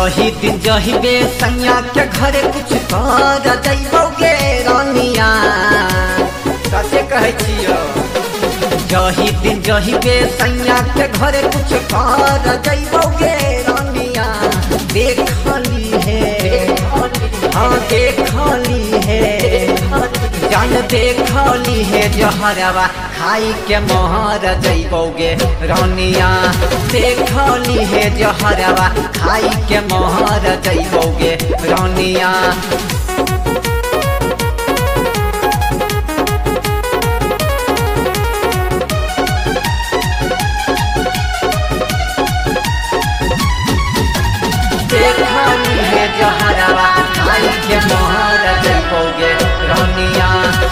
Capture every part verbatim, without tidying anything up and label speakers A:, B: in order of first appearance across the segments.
A: जही दिन जहिबे सैया के घरे कुछ कर जइबोगे रानिया, सचे कहै छियो। जही दिन जहिबे सैया के घरे कुछ कर जइबोगे रानिया, देखली है हाँ देखली है जान देखली है जहरवा खाई के मोहर जइबोगे रानिया, देखली है जहरवा खाई के मोहर जइबोगे रानिया। देखली है जहरवा खाई के मोहर जइबोगे रानिया।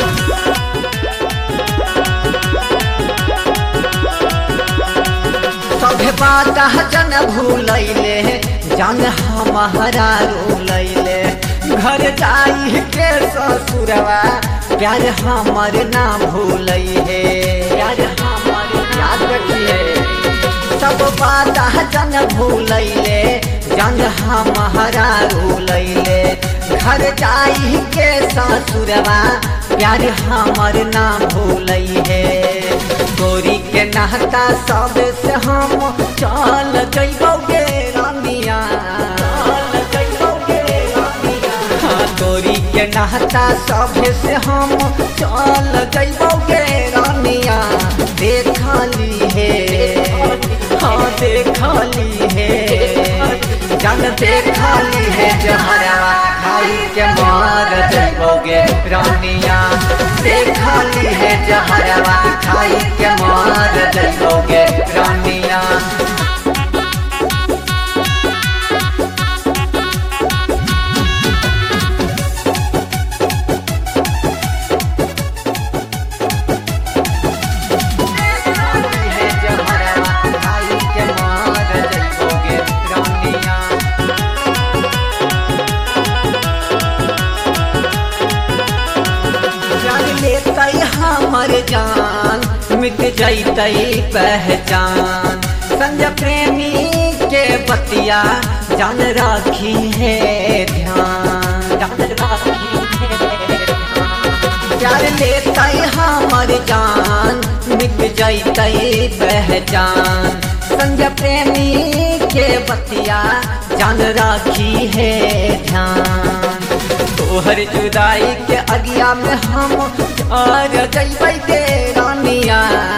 A: सभे बात जन भूलैले जान हमारा रोलैले, घर जाई के ससुरवा प्यार हमर ना भूलै है, प्यार हमर याद रखिए। सब बात जन भूलैले जान हमारा रोलैले, घर जाई के ससुरवा प्यार हमर ना भूलै है। तोरी के नहता सब से हम चल जइबोगे रानिया, चल जइबोगे रानिया। हाँ तोरी के नहता सब से हम चल जइबोगे रानिया, देखली है हाँ देखली है जान देखली है जहरवा खाई के मार जइबोगे रानिया, देखली है जहरवा खाई के मार जइबोगे रानिया। हमर जान मिट जैतई पहचान, संजय प्रेमी के बतिया जान राखी है ध्यान, जान राखी है प्यार लेतई हमर जान मिट जैतई पहचान, संजय प्रेमी के बतिया जान राखी है ध्यान। तोहर जुदाई के अगिया में हम और जइबै के रानिया,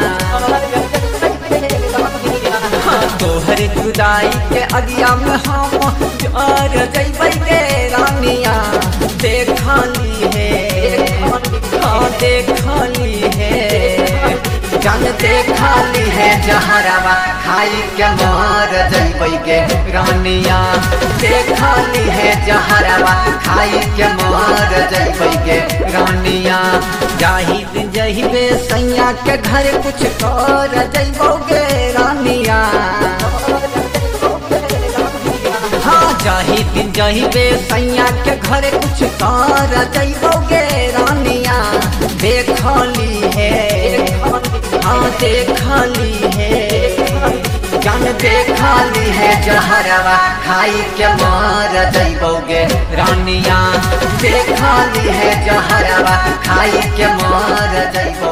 A: हाँ तोहर जुदाई के अगिया में हम और जइबै के रानिया, देखली है हाँ देखली है जान देखली है जहरवा खाई के मार जइबै के रानिया, देखली है जहरवा खाई के मार जइबै के रानिया। जाही दिन जहिबे सैया के घर कुछ कर जइबोगे रानिया, हाँ जाही दिन जहिबे सैया के घर कुछ कर जइबोगे रानिया, देखली है हाँ देखली है जान देखली है जहरवा खाई के मार जइबोगे रानिया, देखली है जहरवा खाई के मार जइबोगे।